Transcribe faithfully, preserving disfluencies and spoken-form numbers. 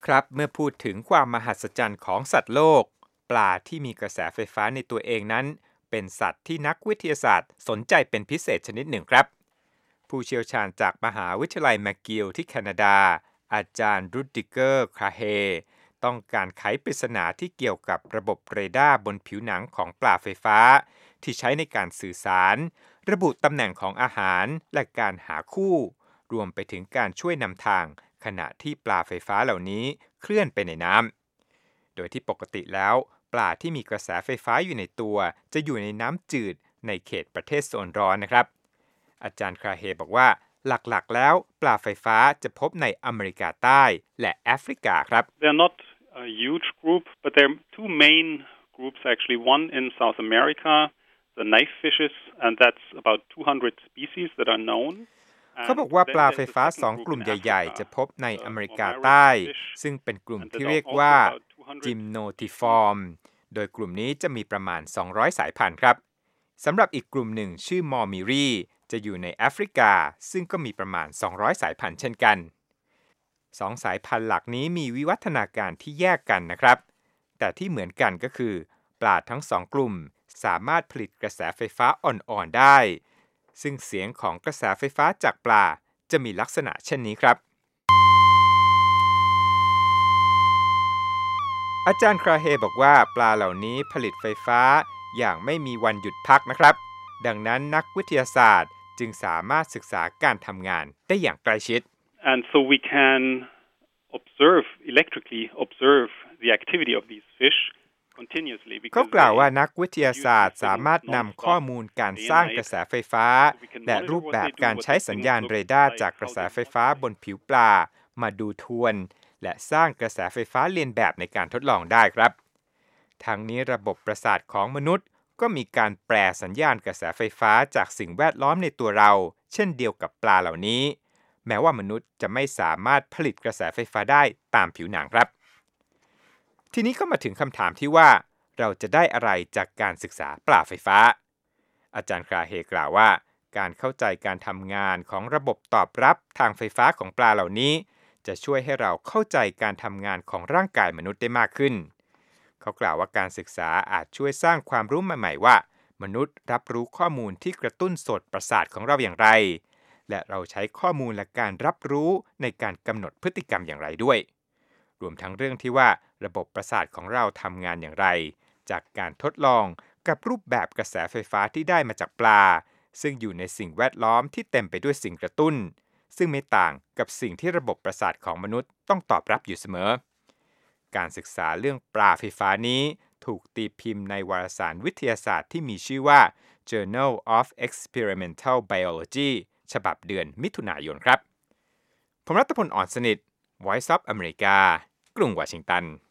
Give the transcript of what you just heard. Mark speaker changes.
Speaker 1: ครับเมื่อพูดถึงความมหัศจรรย์ของสัตว์โลกปลาที่มีกระแสไฟฟ้าในตัวเองนั้นเป็นสัตว์ที่นักวิทยาศาสตร์สนใจเป็นพิเศษชนิดหนึ่งครับผู้เชี่ยวชาญจากมหาวิทยาลัยแมคกิลที่แคนาดาอาจารย์รูดิเกอร์คาเฮต้องการไขปริศนาที่เกี่ยวกับระบบเรดาร์บนผิวหนังของปลาไฟฟ้าที่ใช้ในการสื่อสารระบุตำแหน่งของอาหารและการหาคู่รวมไปถึงการช่วยนำทางขณะที่ปลาไฟฟ้าเหล่านี้เคลื่อนไปในน้ำ โดยที่ปกติแล้วปลาที่มีกระแสไฟฟ้าอยู่ในตัวจะอยู่ในน้ำจืดในเขตประเทศโซนร้อนนะครับอาจารย์คราเฮบอกว่าหลักๆแล้วปลาไฟฟ้าจะพบในอเมริกาใต้และแอฟริกาครับ
Speaker 2: They're not a huge group, but there are two main groups actually. One in South America, the knife fishes, and that's about two hundred species that are known.
Speaker 1: เขาบอกว่าปลาไฟฟ้าสองกลุ่มใหญ่ๆจะพบในอเมริกาใต้ซึ่งเป็นกลุ่มที่เรียกว่าจิมโนติฟอร์มโดยกลุ่มนี้จะมีประมาณสองร้อยสายพันธุ์ครับสำหรับอีกกลุ่มหนึ่งชื่อมอร์มิรีจะอยู่ในแอฟริกาซึ่งก็มีประมาณสองร้อยสายพันธุ์เช่นกันสองสายพันธุ์หลักนี้มีวิวัฒนาการที่แยกกันนะครับแต่ที่เหมือนกันก็คือปลาทั้งสองกลุ่มสามารถผลิตกระแสไฟฟ้าอ่อนๆได้ซึ่งเสียงของกระแสไฟฟ้าจากปลาจะมีลักษณะเช่นนี้ครับอาจารย์คราเฮบอกว่าปลาเหล่านี้ผลิตไฟฟ้าอย่างไม่มีวันหยุดพักนะครับดังนั้นนักวิทยาศาสตร์จึงสามารถศึกษาการทำงานได้อย่างใกล้ชิด
Speaker 2: And so we can observe electrically observe the activity of these fish
Speaker 1: เขากล่าวว่านักวิทยาศาสตร์สามารถนำข้อมูลการสร้างกระแสไฟฟ้าและรูปแบบการใช้สัญญาณเรดาร์จากกระแสไฟฟ้าบนผิวปลามาดูทวนและสร้างกระแสไฟฟ้าเลียนแบบในการทดลองได้ครับทั้งนี้ระบบประสาทของมนุษย์ก็มีการแปลสัญญาณกระแสไฟฟ้าจากสิ่งแวดล้อมในตัวเราเช่นเดียวกับปลาเหล่านี้แม้ว่ามนุษย์จะไม่สามารถผลิตกระแสไฟฟ้าได้ตามผิวหนังครับทีนี้ก็มาถึงคำถามที่ว่าเราจะได้อะไรจากการศึกษาปลาไฟฟ้าอาจารย์คราเฮกล่าวว่าการเข้าใจการทำงานของระบบตอบรับทางไฟฟ้าของปลาเหล่านี้จะช่วยให้เราเข้าใจการทำงานของร่างกายมนุษย์ได้มากขึ้นเขากล่าวว่าการศึกษาอาจช่วยสร้างความรู้ใหม่ๆว่ามนุษย์รับรู้ข้อมูลที่กระตุ้นโสตประสาทของเราอย่างไรและเราใช้ข้อมูลและการรับรู้ในการกำหนดพฤติกรรมอย่างไรด้วยรวมทั้งเรื่องที่ว่าระบบประสาทของเราทำงานอย่างไรจากการทดลองกับรูปแบบกระแสไฟฟ้าที่ได้มาจากปลาซึ่งอยู่ในสิ่งแวดล้อมที่เต็มไปด้วยสิ่งกระตุ้นซึ่งไม่ต่างกับสิ่งที่ระบบประสาทของมนุษย์ต้องตอบรับอยู่เสมอการศึกษาเรื่องปลาไฟฟ้านี้ถูกตีพิมพ์ในวารสารวิทยาศาสตร์ที่มีชื่อว่า Journal of Experimental Biology ฉบับเดือนมิถุนายนครับผมรัตพล อ่อนสนิท Voice of America กรุงวอชิงตัน